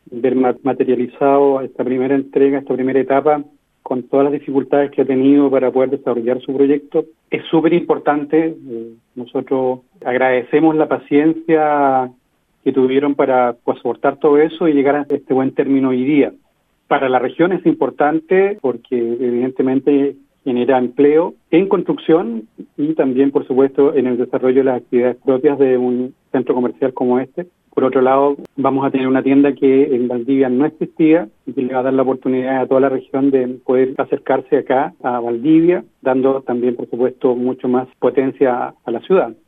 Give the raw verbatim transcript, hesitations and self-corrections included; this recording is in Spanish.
ver materializado esta primera entrega, esta primera etapa, con todas las dificultades que ha tenido para poder desarrollar su proyecto. Es súper importante. Eh, nosotros agradecemos la paciencia que tuvieron para pues, soportar todo eso y llegar a este buen término hoy día. Para la región es importante porque evidentemente genera empleo en construcción y también, por supuesto, en el desarrollo de las actividades propias de un centro comercial como este. Por otro lado, vamos a tener una tienda que en Valdivia no existía y que le va a dar la oportunidad a toda la región de poder acercarse acá a Valdivia, dando también, por supuesto, mucho más potencia a la ciudad.